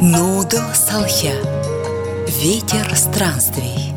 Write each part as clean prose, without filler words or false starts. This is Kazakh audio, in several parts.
Нудл салхи. Ветер странствий.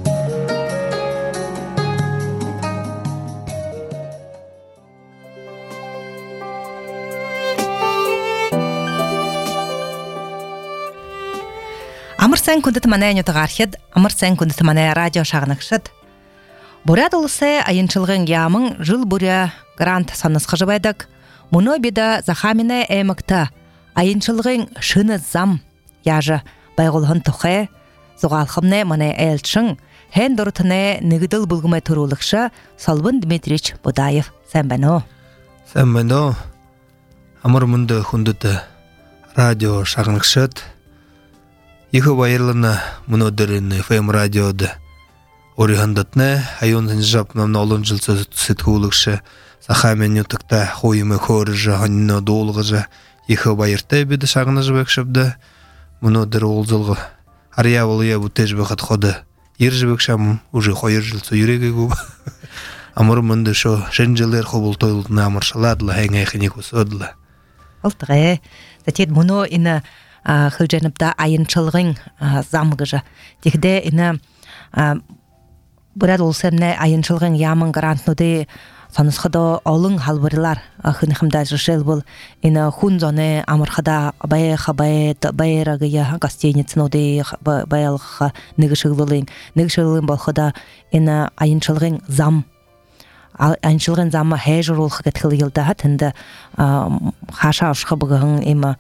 Амарсан күндэт манай нютагархид, амарсан күндэт манай радио шагнакшид. Бурят улысы айынчылгын ямын жыл буря грант санысқыжы байдық. Мұны беда захамина әмікті айынчылгын шыны зам яжы байғылғын тұқы, зұғалқымны маны әлчің, хэн дұрытыны нігіділ бұлғымай тұрулықшы Салбын Дмитрич Будаев. Сәмбәно. Сәмбәно. Амыр мұнды күндэт радио шагнакшид. Ихы байырлыны мұны дөрін FM радиоды оригандатны, айонын жап намна олон жылсы сетхулықшы, сахамен ютықта хойымы көріжі, ханына долғыжы, ихы байыртай беді шағыны жібекшіпді, мұны дөрі ол жылғы ария болуя бұтте жібекат ходы, ер жібекшам уже хойыр жылсы юреге көп. Амыр мұнды шо жын жылыр қобыл тойлытына амыршаладылы, әңәйхіне көсөділі. Алтығы, затет мұны іні хылжаныпта айынчылғын замғыжы. Тегде іні Бурят улсемне айынчылгын ямын грантнуды санысқыда олың халбырылар хынықымда жышел бұл. Ина хун зоны амырқыда байырағыя гостиницнуды байалға нігішілілін. Нігішілілін болқыда ина айынчылгын зам. Айынчылгын замы хәжір олқы кеткілі елді тінді хаша ұшқы бұғын има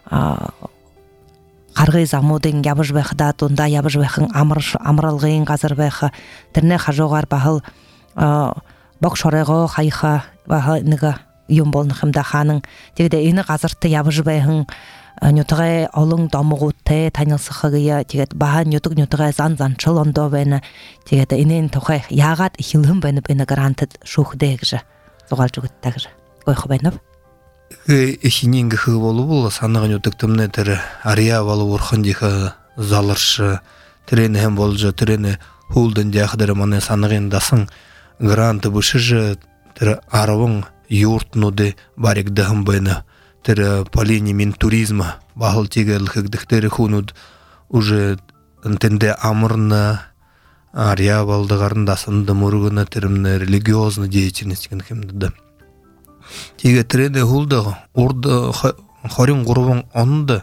Қарғый замудың ябыж бәқіда, онда ябыж бәқін амыралғын қазір бәқі, тірне қажоғар бағыл бақ шорайғы қайқа бағы níгі үйім болны қымда қаның. Тегде ені қазірті ябыж бәқін нютығы олың дамығуытты танылсықығыя, тегде баға нютығы зан-занчыл ондо бәні, тегде енен тоқай яғат хилым бәні бәні гарантыд шухдегжі, зоғал жүгіттегжі. Ойқы бәніп? Эхинингі хығы болу бұл, санығын өтіктімні тірі ария болу ұрқын дейхі залыршы, тірені хем болжы, тірені хулдың дейхідері маны санығын дасың гранты бұшыжы, тірі арауың юртнуды барекдіғым бәні, тірі полини мен туризмі бағыл тегел хігдіктері хунуд уже тінде амырны ария болдығарын дасынды мұрғыны тірімні религиозны деятельность кенхемді. Теге тірені хулды, орды хорин ғұрывың онды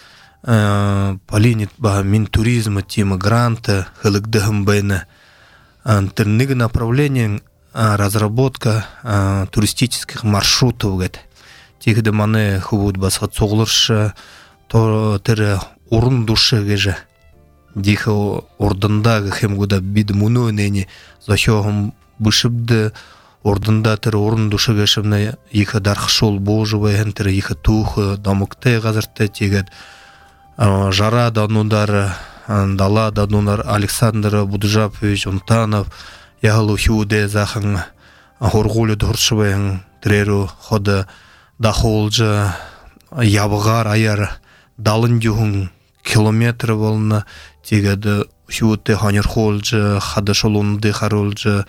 полинит ба мен туризмы темы гранты хылыгдығым бәйні. Тірнігі направлениен разработка туристических маршрутов гәді. Тегеді маны хубуд басқа соғылыршы, тірі орын душы гәжі. Дегі ордындағы хемгуда биді мұны өнені захеғым бұшыбды ордында тірі орын душы гәшімні екі дарқышол божы бәйін тірі екі туғы дамықты ғазыртты тегеді. Жара данудары, дала данудар Александр Будужапович Унтанов, яғылу хиуде зақын хорғулы дұршы бәйін тіреру ходы дақолжы ябығар аяр далын дюғын километр болына тегеді хиуде ханер холжы, хады шолуынды қаролжы,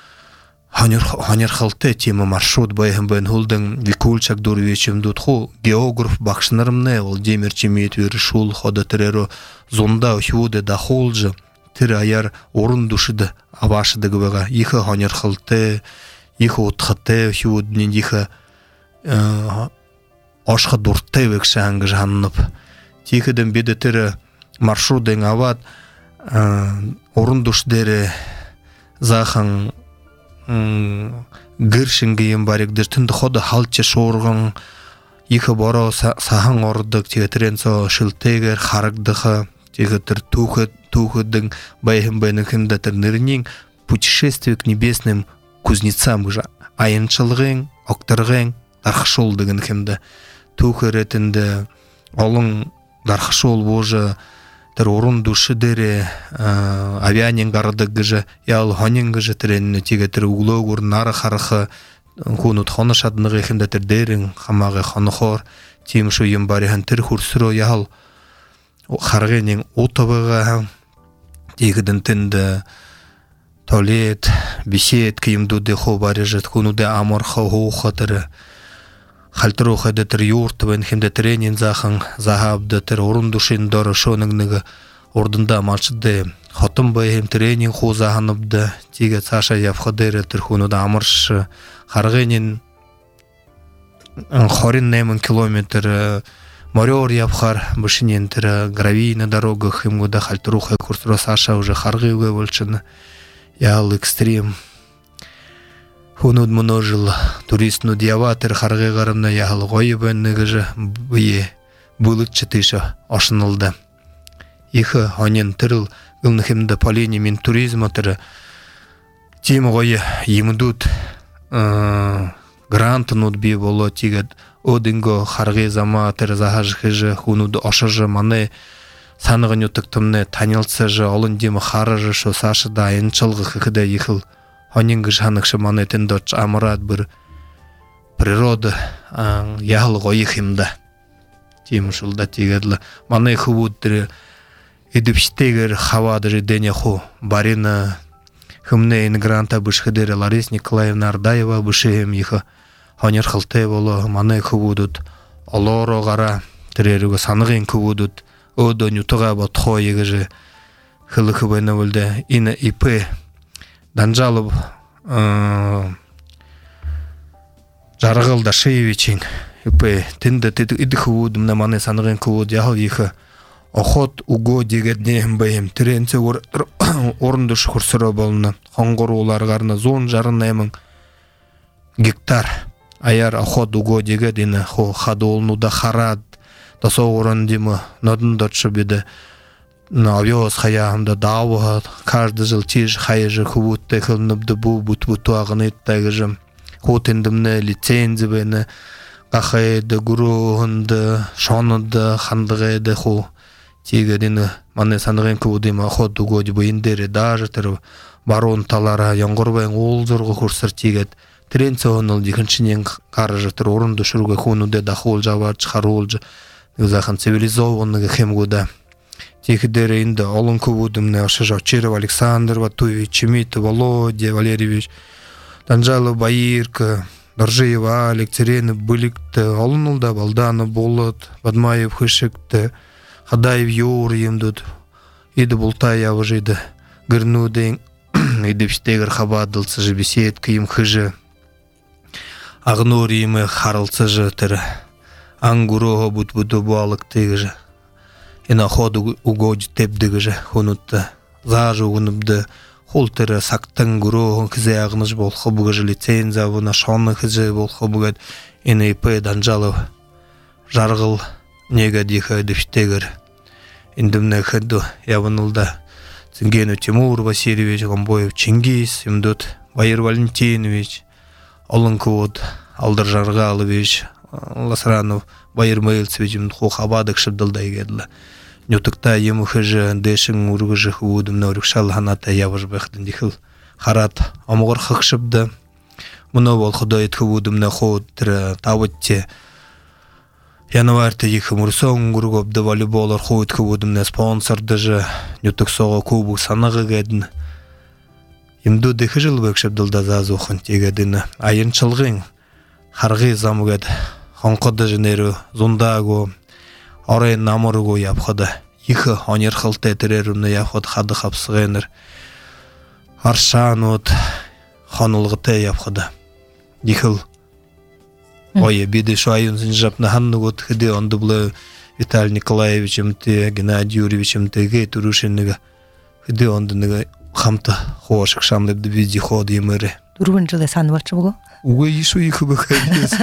Ханер халты тема маршрут байхым бән хулдың викулчак дұрвечім дұтқу географ бақшынарымны ол демер чемет верішул хода тіреру зонда хюде да холжы тірі аяр орын дұшыды авашыды гыбаға ехі ханер халты ехі отқыты хюднен ехі ашқы дұртты векші аңғы жанынып текіден беді тірі маршрутың ават орын дұшдері зақын гіршінгейін барекдер түнді ходы халтчы шорғын екі бара сахан ордық тегетерен со шылтегер харагдығы тегетер тухыдың байхым байнықында тірнерінен путешествие к небесным кузнецам айыншылғын, оқтырғын дарқышолдығын кімді тухыретінді олың дарқышол божы тер орын душы дере авианин гарды гыжы ял ханин гыжы теренне тиге тер углогур нары хархы хунут ханыш адныгы хинде тер дерин хамагы ханохор тим шу юм бари хан тер хурсро ял харгенин отовыга тигеден тенде туалет бесед кийимду де хо бари жет хунуде амор хо хатыры халтыру хадетер юртвен хемде тренинг захан захабдетер орундушин доры шоныңныгы ордында малчыды хотым байым тренинг ху заханыбды тиге Саша явходеретер хунуда амырш харгенин хорин немын километр морёр явхар бышинен тер гравий на дорогах химгуда халтыру хай курсура Саша уже харгыйга болчыны ял экстрим хуnud множил туристну диаватер харгыйгарымна ял гойбенныгы же бие булыкчы тыша ашынылды ихы анен тырыл гылнахимда полени мен туризма тыры тем гойы емдут грантын удби боло тигет одинго харгы зама тыр захажхыжы хунуд ашыжы маны саныгын утыктымны танылсы же олын дем харыжы шо Саша да айынчылгы хыда ихыл анен гышаныкшы маны тендоч амырат бір природа ял гойы химда тем шулда тигедлы маны хубуд тыры идипштегер хавадыры денеху барина хымне гранта бышхыдыры Ларис Николаевна Ардаева бышем ихы ханер хылты боло маны хубудут олоро гара тирерүгө саныгын хубудут одо нютуга батхо егеже хылыхы бена болду ина ипе Данжалов Жаргыл Дашевичин ипе тинде иди хубудум на маны саныгын хубуд ял ихы охот уго дегеднем бэм тренце орындыш курсыра болны хоңгоруларгарна зон жарынаймын гектар аяр охот уго дегедине хо хадолнуда харад да соорын димы надындачы биде на авиоз хаямда дауа каждый жыл тиж хайжы хубутте хылныбды бу бут-буту агыныттагыжым хотендимне лицензия бені қақайды гурухынды шоныды хандығайды ху тигедин мане саныгын кудима ходу годи буиндери даже тер барон талара яңгорбен олзорго курсыр тигет тренционал дихинчинен карыжы тер орунду шурга хунуде дахол жавар чхаролж захан цивилизованный хемгуда тигедери инде олун кудимне ашыжа Черев Александр Ватуевич Чемит Володя Валерьевич Данжалов Баирка Доржиева Алик Церенов Быликты олунулда Балдана Болот Бадмаев Хышыкты Хадаев Юр емдуд, иді бұлтай авыжиды, гырнудың, иді пштегір хабадылсы жы беседка ем хыжы, ағнур емі харылсы жы тірі, аңгуроға бұд-бұды буалықтығы жы, ена ходу угоды тепдігі жы, хунутты, зажы угыныбды, хол тірі сақтың гуроғын кізе ағыныш бол хобығы жы лицензия вына шоны кізе бол хобығад, ена ипы Данжалов, жарғыл, нега диха дыштегер индимне хыду явынылда Цынгену Тимур Васильевич Гомбоев Чингис имдут Байыр Валентинович Олынкуд Алдар Жаргалович Ласранов Байыр Мейлцевич имдху хабадык шыбдылдай гедла нютыкта ему хыжы дэшин ургыжы худым норукшал ханата явыжбэхдын дихыл харат амугар хыкшыбды муно бол худайт худым на ход тавытте январьта їхам урсон гургобды волейболар хойт худым спонсор даже нютык сого кубу санагы гэдин имду дехы жыл бэкшыбдылда зазухан тегедин айынчылгын харгы замугад хонкода женеру зундаго орен наморго япхада ихы анер хылты терерумна япхад хады хапсыгенер аршанот ханылгыты япхада дихыл ой биде шайын зинжапна ханнугот хыды онды булы Виталий Николаевичем те Геннадий Юрьевичем теге турушеннига хыды ондыныга хамта хошык шамлыбды биди ходы емере Турбын жылы саны барчы бұғы? Угы ишу ихы бөхайдес.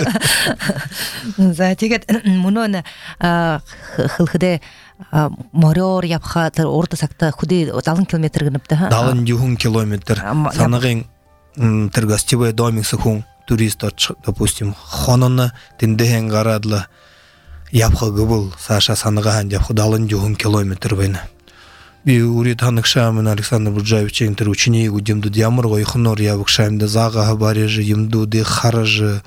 Затегет мұны хылхыды морёр япха орта сакта худы далын километр гыныпты. Далын 10 километр. Санығын тіргастевая домиксы хун турист, допустим, хонына тіндеген ғарадлы япха гыбыл Саша саныға япха далын 10 километр бәйні. Би урит ханыкшамын Александр Бурджаевич ентер учений удимду диамырго ихнор ябыкшамда зага барежи имду де харажы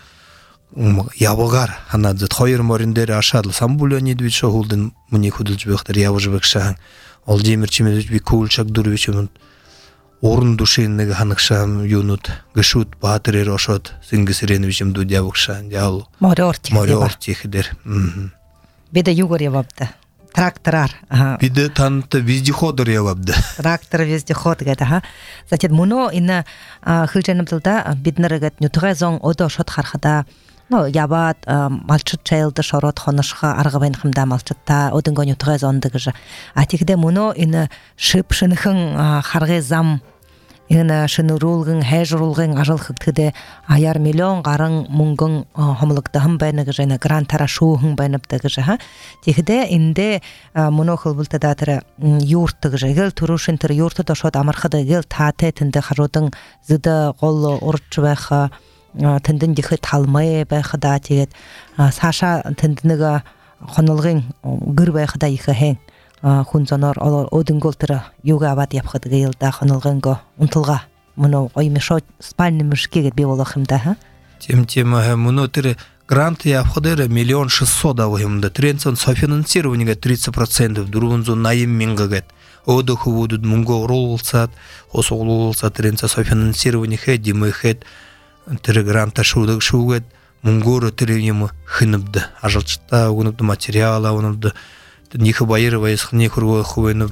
ябыгар ханадзы тхойр мориндер ашадлы самбулё недвич шогулдын муни худулжбектер ябыжбекшаң ол Демир Чемедович би кулчак дурвичем орын душиннег ханыкшам юнут гышут батырер ошот сингисирен вичим дудявукшан ял морёртих дер. Беде югор явабды. Тракторар. Биде танты вездеходор явабды. Трактор вездеход гада. Затем муно инна хылжанып тылда биднерегет нютгазон одо шот хархада. Ну ябат малчыт чайлды шорот хонышха аргыбын хымда малчытта одынго нютгазон дыгыжы. Атигде муно инна шыпшынхын харгы зам ина шынурулгын хэжрулгын ажылхыктыде аяр миллион гарың мунгын хомлыкта хым байны гыжына грантара шуухын байныпты гыжы. Тигде инде муно хылбылта датыры юртты гыжы. Гел турушын тыр юртты да шот амархады гел тате тынды харудың зыды голы урчвэха тындын дихы талмай байхада тигет Саша тындыныга хонылгын гыр байхада ихы хэн. Хунзонор одын голтыра юга абад япхады гейлда хонылгынго унтылга муно оймешо спальный мешкегет беволохымда. Тем муно тыры грант япхадыры 1 600 000 авыгымда. Тренсон софинансированига 30% дурунзу найым мингагет. Оды хувудуд мунго урулсат, осоглулсат тренса софинансирование хэт, димы хэт, тыры гранта шугет, мунгору тыры ему хыныбды. Ажалчыта угыныбды материала, угыныбды Ниха Баирова из Хнихурго Хувенов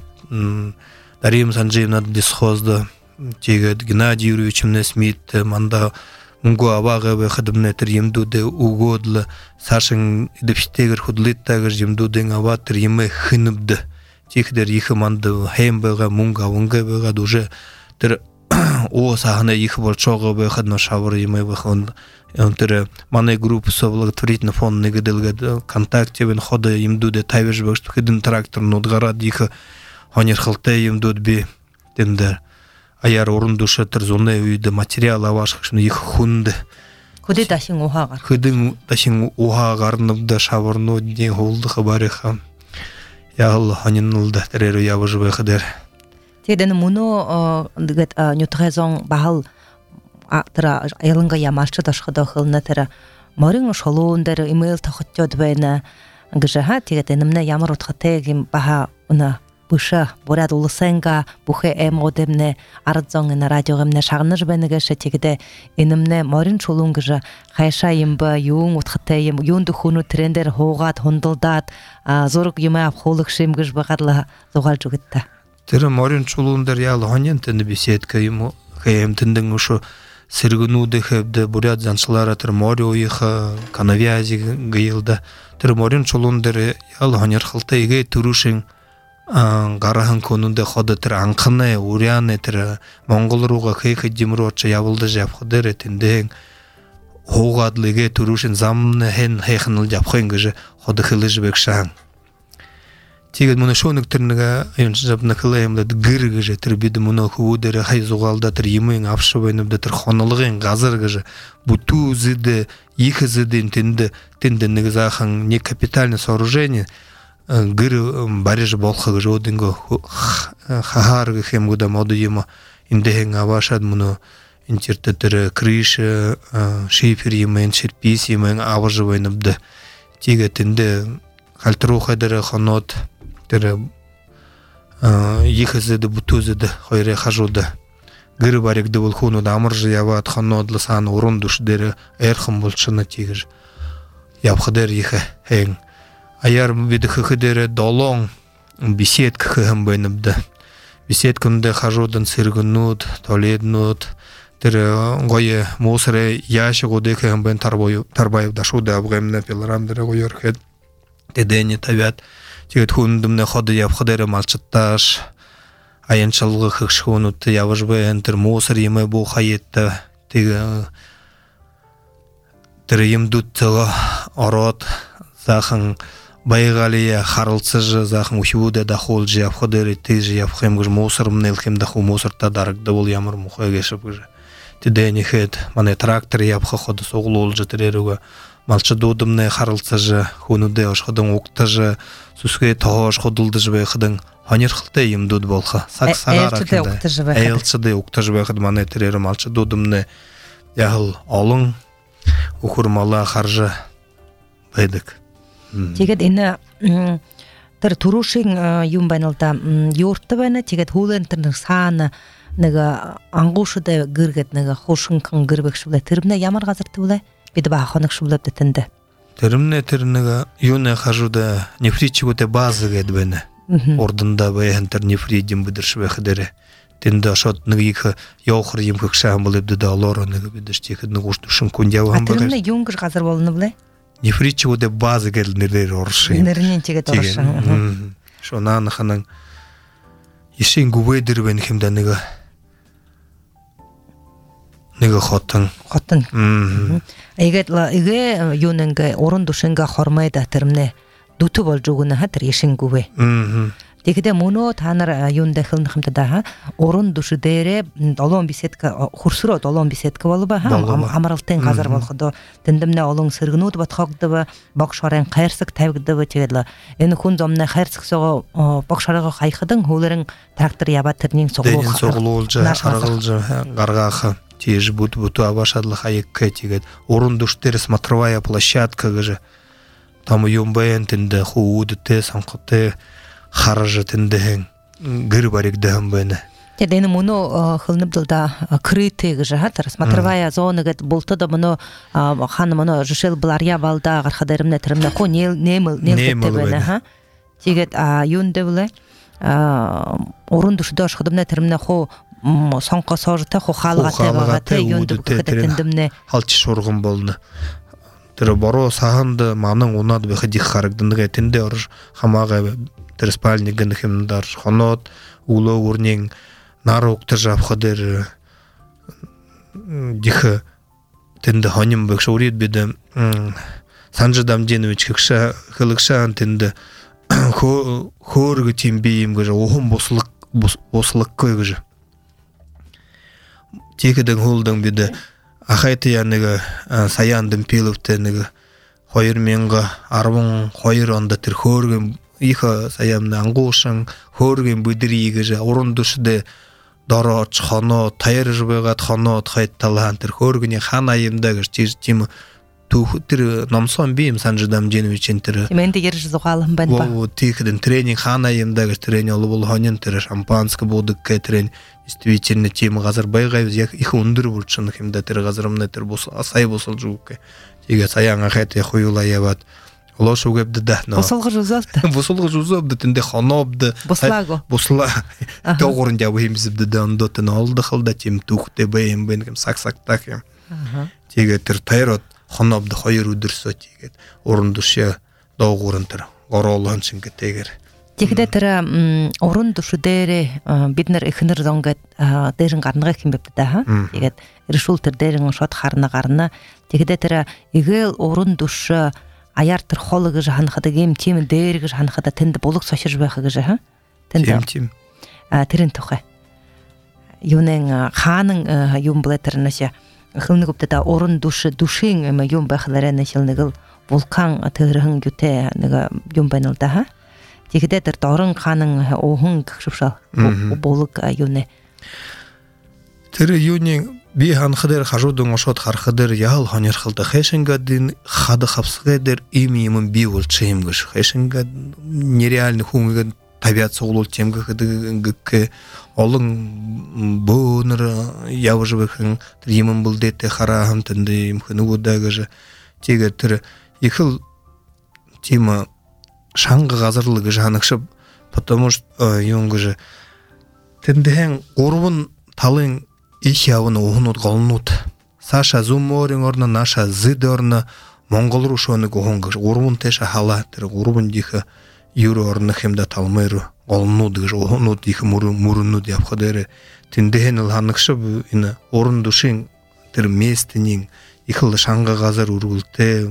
Дарим Санджиевна Дисхозда Тигет Геннадий Юрьевич Смит Манда Мунго Авага Хадамнетер Емдуде Угодла Сашин Депштегер Худлиттагер Емдуден Аватер Еме Хыныбды Тихдер Иха Манда Хембега Мунга Унгебега Дуже Тер О Сахана Иха Большого Бехадно Шавр Еме Вахон Онтер мане группы со благотворительный фонд негеделгед контакте вен хода им дуде тайвеш башт хидин трактор нодгара диха хонер хылте им дуд би тендер аяр орун душа терзоне үйде материал авашкшны их хунде Куди дашин ухагар хидин дашин ухагарныбда шавырно не холды хабариха ял ханинылда терер явыжбы хадер Теден муно дигет нютгазон бахал Тра ялынга ямалчы дашхыда хылны тра морың шолундары имейл тахыттёд байна гыжаха тигет энемне ямар утхатегим баха уна буша борад улысенга бухе эмодемне ардзонгна радиогемне шагныж бенеге шетигде энемне морын шолун гыжа хайша имба юн утхатеем юнду хуну трендер хогат хондылдат зорук юма холыкшим гыж багарла зогал жугытта тра морын шолундар ял хонентен беседка ему хэм тенден ушу Сергунуды хэбді бурят заншылар атыр море ойыха канавязи гайылда. Тыр морин чолундары ял ханер хылта еге турушин гарахан конунда хода тыр анқыны, уряны тыр монголруға хэйхы димротча явылды жапхыдыр этінден хоғадлы еге турушин замны хэн хэйхыныл жапхын гыжы хода хылы жібек шаң. Тигет муна шонук тырныга айончы жапна кылайымда гыр гыжы тыр биді муна хувудары хай зуғалда тыр емең апшы байнымда тыр хонылығын ғазыр гыжы буту зыды, ихы зыды тінді нігізахан не капитальное сооружение гыр барежы болха гыжы одынго хахарғы хем гуда моду ема индеген авашад муна интерті тыры крыша, шифер емең, черпис емең аважы байнымда тигет тінді хальтруха дыры хонот тыры ихы зыды, буту зыды, хойре хажуды. Гыры барекді бұл хуну да амыржы яват хонодлы сан урун душ дыры әрхым болчыны тигір. Япхыдыр ихы хэң. Аяр биді хыхы дыры долон беседка хыхым байныбды. Беседкымды хажудан сыргынут, толеднут, тыры гойы мусыры яшы годы хыхым байн тарбайып дашуды абғаймна пеларам дыры гойыр хэд. Тедені тавят. Тигет хундымны ходы япхыдыры малчытташ. Аянчылғы хықшығынутты явыжбы әнтір мусыр емі бұл хайетті. Тірі емдуттығы орот. Захын байғалия харылсыжы захын ухивуды дахол жи япхыдыры тежі япхым гыж мусырымны елхем даху мусырта дарыгды бұл ямыр мұхай кешіп гыж. Тедені хет мане трактор япхы ходы соғылы олжы тірерігі. Малчы додымны харылсыжы, хунуды ошқыдың оқтыжы, сүске тоғыш қодылдыжы бәйқыдың ханер қылты емдуд болға. Сақ-сағар ақында. Әйілчіде оқтыжы бәйқыды маны тірері малчы додымны яғыл олың, ұқырмала қаржы бәйдік. Тегет ені тір тұрушың юм байналда юртты бәні, тегет хулын тірінің саны нега аңгушыда гыргет нега хошынкын гырбек шулай тырмне ямар газырты булай биде баханык шулай детенде Тырмне тырнега юне хажуда нефритчиготе базы гэдбене ордында баянтар нефридим бидершве хадере тенда шот ныгих яохыр им хыкшам булып да лоро нега бидештик нугуш душын кундявам багаж тырмне юнгыр газыр болны булай нефритчиготе базы гелнер оршы нернен чегет оршы шонан ханың ишин губедер бен химда нега хотын иге юненге орын душынга хормайда тырмне дуту бол жугуна хатыр ишин губе Дегде муно танар юнда хылнахымда да орын душы дере олон бисетка хурсуро олон бисетка болуба амаралтен газар болгодо тендемне олон сыргынут батхогдыба бокшорен кайрсык тавгдыба чегедла эни хундомна кайрсык сого бокшорого кайхыдың хулерин трактор ябатырнин соглуулжа аралжа гаргахы тиж буту абашадлы хайыкка тегет орын душтер смотровая площадка гыжы там юмбаен тенде хууды те санкыты харажатындың гыр барик дәм бәне. Дені мұны қылынып дылда крытыгы жағатыр. Смотровая зона гэт болты да мұны ханы мұны жышыл бұлария балда ғарқадарымна түрімна қо неміл кетті бәне. Тегет юнды бұлай орын дұшыда ашқыдымна түрімна қо соңқа сожыта қо қалғаты бағаты юнды бұқыдетіндімне. Халчы шорғын болны. Тірі баро сағанды маның онады бәқі дик қарықтындығы әтінде ұрыш хамаға спальнигын химдар хонот уло урнин наруктыр жапхадыр дихы тенде ханим бек шурит биде Санжы Дамденович кыкша хылыкша тенде хоргы тимбиим гыжа ohum бослык көйгыжа текеден холдың биде ахайты яныга саяндым пиловтенега хойыр менга арвын хойыр анда тир хоргын иха саямна ангушан хорген бүдриге орындушде дороч хано тайржбегат хано хайтталантер хоргне ханайымдагы тим тухтир намсон бим Санжы Дамденович энтер менде ерж зугалым бен ба во тихден тренинг ханайымдагы тренинг олубул хонен тер шампанский будык кетрен действительно тем газар байгай их ундыр булчын химда тер газарымна тер бос асай босол жук тиге саяңа хайте хуюла ябат Лошу гэбдэ да. Босолго жузабды. Босолго жузабды тенде ханобды. Бослаго. Босла. Тогорын жабыймызбды да ондотын алды хылда тем тухте бэйм бэнкем сак-сак-так ем. Теге тер тайрот ханобды хайыр үдірсо тегет. Орындышы доғырын тер. Горолан чынғы тегер. Тегде тер орын душы дере биднер ихнер зонгет дерін қарныға кем бепті да. Тегет решул тер дерін шот қарны. Тегде тер игел орын душы аяр холыгы жаханхада гем тем дерги жаханхада тенде болук сошыр бахыгы жаха тем терин тухай юнен ханың юм блетернеше хылны көптө орын душин эме юм бахларына шылныгыл вулкан тырыгын гүте нега юм бенилда ха тегде тер торын ханың ohun кышыпшал болук юне тер юнен би ханхадер хажудун ошот хархадер ял ханер хылда хэшингадин хады хапсгадер имиемин би волчемгыш хэшингад нереальный хумга табиат соглол темга гыкке олың бонер явжыбыхын тримин булдете харахам тенде имхыны удагыжы теге тер ихыл тема шаңғы газырлыгы жаныкшып потому что юнгыжы тенден орбун талын Ихявын оғынут ғалынут. Саша зуморин орна, наша зыды орна, моңғол рушоны ғоңғыш. Ғурбун теша халатыр, ғурбун дихы юры орны хемда талмайру. Ғалынут ғыш, оғынут дихы мұрынут япқадары. Тіндеген ылғанықшы бұйны орын душин тір местінен ихылы шаңға ғазар үргілті.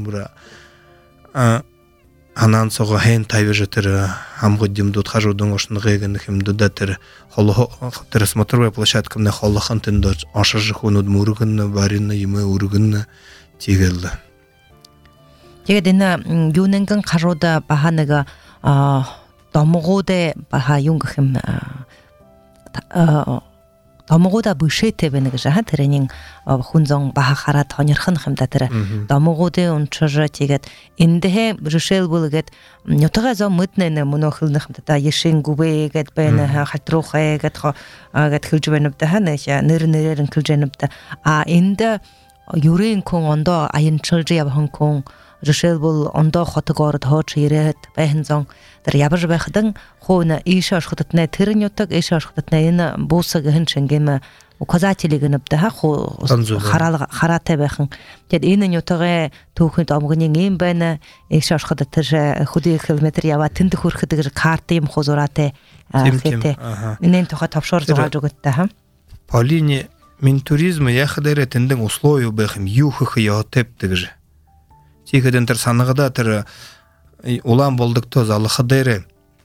Анан соға хен тайвежі тірі амғыддим дұт қажудыңошын ғайгын хемді да тірі тірі смотровая площадкамна холлахан тінді ашыжы хунуд мұрғынны барынны емі үргінні тегелді. Тегедені юненгін қажуда бағаныға домығуды баға юнғы хем домогуда бышете бенег жаха тренинг хунзон баха харат хонерхан хэмда тэр домогуде унчжа тэгээд эндээ жишэл булгээд нютага зо мөднэ мөнөхлнэх хэмда яшин гүбэ гэд бэн хатрухэ гэд гэд хилжвэнэбдэ ханэша нэрнэрэн хилжэнэбдэ энд юрин кон ондо аянчилж явхан кон жишэл бул ондо хотгоор тооч ирээд байхнзон тэр ябж байхдан хоона ийш ашхтатна тэр нютаг ийш ашхтатна энэ буусаг хэнчэнгэм указателийг нэбдэ хоо харатай байхан тэгэд энэ нютагэ түүхэнд омгонын юм байна ийш ашхтат тэр хөдөө километр яваа тэнд хүрэхэд карт юм хозураатай хэвтэй энэ тухай товшоор зугааж өгдөө ха Полине min туризма яхадэр тэндэн условия бэхэм юхэх яотепдэг ж тихэдэн тэр санагада тэр улам болдогто залхадэр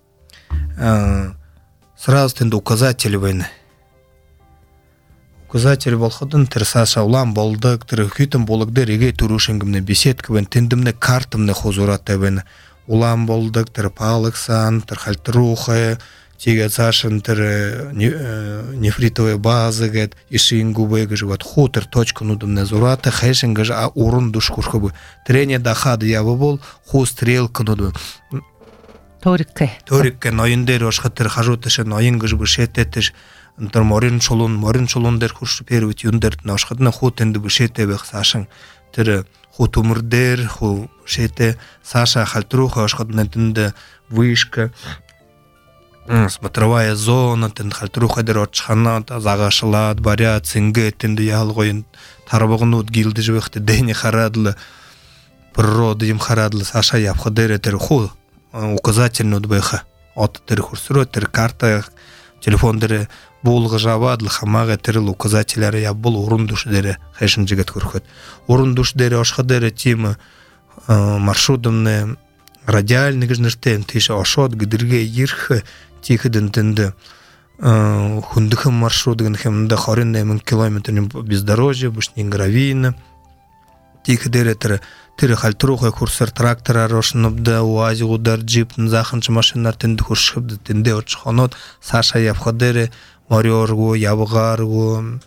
сразу тэнд указатели байна указатели болходын тэр саша улам болдог тэр хүйтэн болгдэр эгэ төрүшэнгэмнэ беседка байна тэндэмнэ картамнэ хозуратай байна улам болдог тэр палексан тэр хальтрухэ тига цашин тэр нефритовая база гэд ишин губэ гэж вот хутер точку нудымна зурата хэшин гэж урун душ хурхбы трене дахад явы бол ху стрелка нуд торикке ноин дээр ошхатэр хажуутэш ноин гэж бишэтэтэш тэр морин чулун дээр хурш первит юн дээр ношхадна хутэнд бишэтэй байх цашин тэр ху төмөр дээр ху шэтэй саша халтруха ошхадна тэнд вышка смотровая зона тэнд халтруха дээр очханаа загашлаад баря цингэ тэнд ялгойн тарбагнууд гилдэж байхтай дэни хараадл природа им хараадл саша явх дээр тэр ху указательнууд байха от тэр хурсроо тэр карта телефон дээр буулгаж аваад хамаага тэр указателээр явбал уран душ дээр хэшин жигэт хөрөхөд уран душ дээр ошхо дээр тим маршрутны радиальный гэж нэртэй тийш ошоод гэдэргээ ирэх тихэдэн тэнд хүндхэн маршрут гэнх юмда 28 км-ны бездорожье бушний гравийна тихэдэр тэр хальтрухай курсар трактораар ошнобда уазигудар джипн заханч машинаар тэнд хуршхбд тэндээ очхоноод саша явхадэр мориоргу явгааргу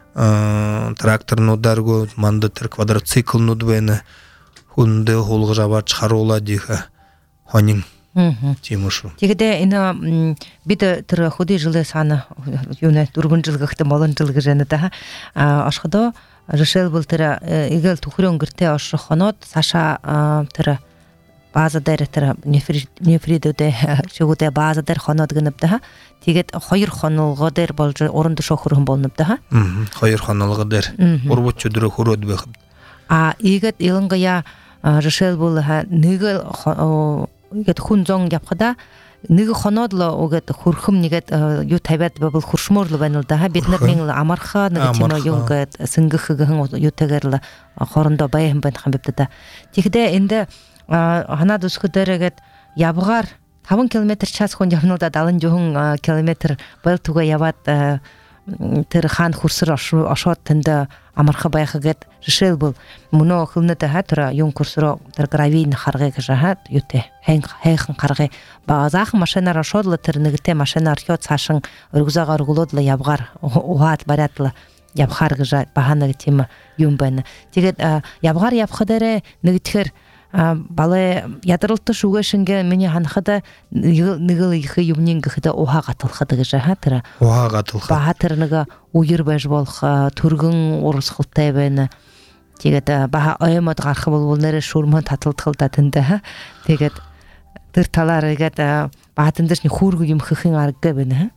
тракторнуудааргу манда тэр квадроциклнууд байна хүндээ хулгаж аваач харуулаад иха хонин тимушу тэгэдэ энэ бид тэр хөдөө жилээ сана юунэ 4 жил гахта молон жил гэж байна да ашхадо решил был тэр игэл түхрэн гэртээ ошхоноод саша тэр база дээр тэр нефридүүдэ шүгүүдэ база дээр хоноод гэнэб да тэгээд 2 хонолго дээр болж уран дэш хөрхөн болноб да 2 хонолго дээр урбуч өдрө хөрөөд байх игэд илэнгая решил был нэг игэд хүнзон явхада нэг хоноод л угээд хөрхөм нэгэд юу тавиад бол хуршмоор л байна л да бид нар нэг амарха нэг тийм юу гээд сэнгэх гэн юутайгаар л хоорондоо баян байна хам бивдэ да тэгэхдээ энд ханаад өсгөдөргээд явгаар 5 км/ч хүн явнуудаа 70 км бол түгэ яваад тэр хаан хурсэр ошоод тэнд амарха байх гээд решил бол мөнөө хөвнөд хатра юм курсро тэр гравийн харгыг жахад юутэй хайхан харгыг баазаах машинаар ошоод л тэр нэгтэй машинаар хё цаашин өргөзөөгөр өгүүлээд л явгаар ухаад бараад л явхаар гэж бахана тийм юм байна тэгээд явгаар явх дээр нэгтгэхэр бале ядралт шүгэшингэ миний ханахада нэг их юмнин гэхэд ухаа гаталхад гэж хатра ухаа гаталхад баатар нэг үер байж болох төргөн урсгалтай байна тэгээд баа оёмод гарах бол нэрэ шүрмэн таталдах л да тэндэ тэгээд тэр талаар игээд баатан дээр хүүрг юм хөхийн арга байна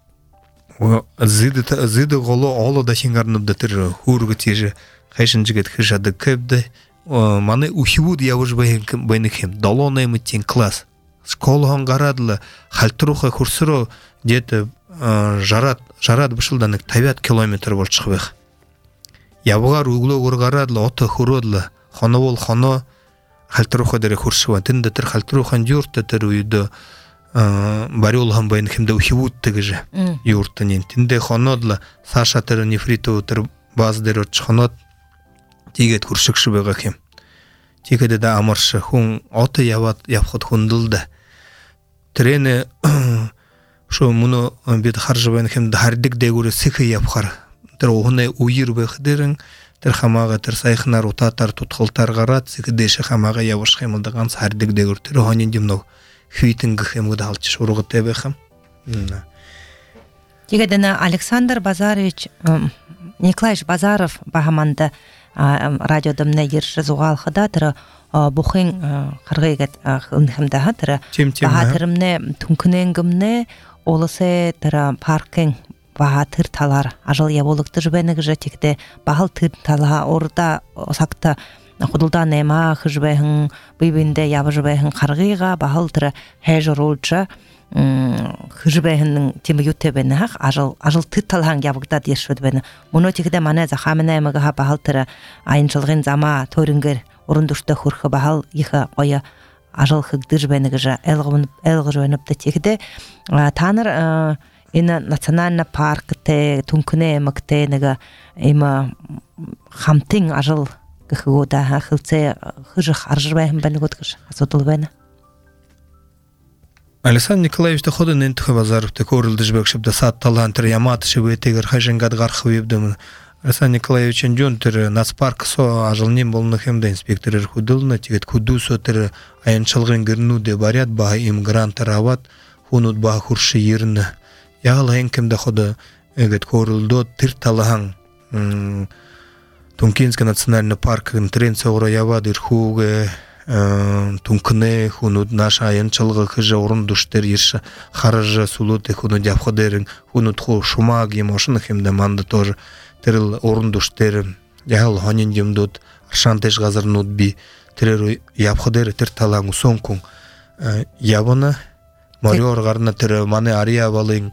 зид голо оло да хингарнууд тэр хүүрг тийж хайшинжигэд хишадаг кэбдэ маны ухивуд явж байнхэм долоонэм тин класс школхон гарадла халтруха хурсро где-то жарад бишэлда нэг 50 км болчих байх явгаар өглөөгөр гарадла ото хөрөөдла хоновол хоно халтруха дээр хуршва тэнд тэр халтрухан юрт тэр үед бариулхан байнхэмдэ ухивудтэй гэж юртын тэндэ хонодла саша тэр нефритов тэр баз дээр очхонод тэгээд хуршигш байгаа юм. Тэгээд да амарш хүн ото яваад явхад хүндэлдэ. Тэрэн Шо муну бит харжыбен хем дардик дегуре сихи япхар. Тер огне уйыр бехдерен тер хамага тер сайхнар утатар тутхылтар гарат сикдеше хамага явыш хемылдаган сардик дегур тер хонин димно хвитинг хемуд алчы шургы тебехем. Тегедена Александр Базарович Николаевич Базаров багаманда радиодамна ерші зуғал хадатыры бұхын қырғайгет хымда хатыры бағатырымны түнкіненгімні олысы тыры паркын бағатыр талар ажыл яболықты жібәнігі жетекті бағыл тыр тала орда осақты құдылдан әма қыжбәхін бүйбінде ябы жібәхін қарғайға бағыл тыры хәжір олчы хыжбэхэннэн тима ютебэна хах ажыл тыталхан ябыгдад ершөдбэна муно тигдэ мане захамына эмэга бахалтыра айынчылгын зама төрүнгер урундушта хурха бахал иха оя ажыл хыгдырбэнэгжа элгырбэнэпдэ тигдэ таныр ина национальный парк те тункүнэ эмэкте нэга има хамтын ажыл гыхыгода хылцэ хыжых аржырбэхэн бэнэгодгыш асодылбэна Александр Николаевич да ходын энтхэ Базаров да корылды жбэкшэп да саат талантыр ямат шыбэ тегэр хайжэнгад гархывэбдэмэн Александр Николаевич энджон тэр нацпарк со ажылним болных эмдэ инспекторыр худылна тегет худу со тэр айынчылгын гырнуде барят ба иммигранттар ават хунут ба хуршы ерні яғыл энкем да ходы эгет корылды тыр талахан Тункинский национальный парк трен соғыра явад ирхуге тункне хунут наша аянчылгы хыжа урундуштер ерші харыжа сулуты хунут япходерин хунут ху шумаг емошын хемде манды тоже терил урундуштер яғыл хонин демдут аршантеш газырнут би терил япходер тер талаңу сонкун ябына мориор гарна тер мане ария балын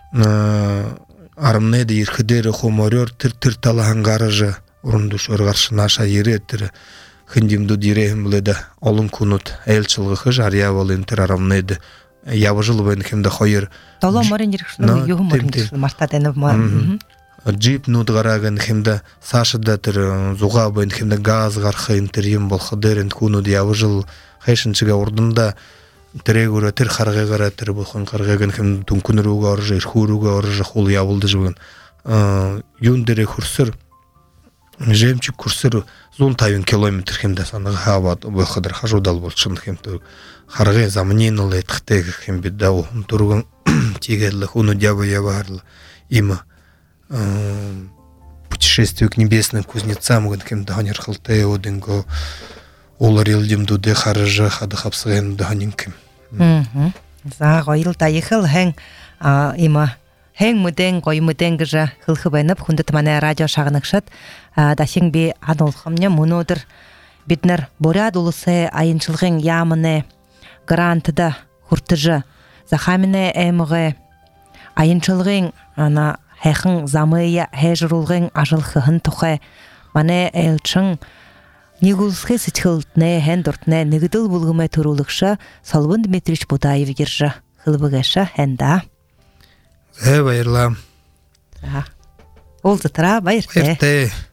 арымнеди ирхидери ху мориор тер талахан гарыжа урундуш оргаршы наша ере тер хындимду дирехим леда олун кунут элчылгы хыж ария балын тер арамнеди ябыжыл бен хемде хойер Тала марин дирекшн югум мартаденов мар джип нут гараган хемде сашыда тер зуга бен хемде газ гархы интерим бол хадерен кунут ябыжыл хайшынчыга ордунда терегура тер харга гара тер булхан каргаган хем тункунруга оржа ирхуруга оржа хул ябылды жбын юндере хурсыр жемчик курсыр зун тайын километр хемде санага хават бохадыр хажудал болчын хем харга замниныл этхте хем бидау турган тигерлы хуну дяба ябарлы има путешествие к небесным кузнецам гэн дагнер хылтай одинго олар елдим дуде харжа хады хапсыгын дагнинким за гойыл тайхыл хэн има хэн муден гой муден гжа хылхыбайнып хундат мана радио шагыныкшат дасин би анолхамня мунодыр биднер боряд улысы айынчылгын ямыны грантыда хуртыжы захамине эмге айынчылгын ана хэхэн замыя хэжрулгын ажылхын тухай мане элчын Нигулсхэ сэтхэлтнэ хэндортнэ нэгдэл булгымэ төрүүлэгшэ Солбон Дмитриевич Будаев гэржэ хылбыгэшэ хэнда. Баярлам. Ол затра баяртай.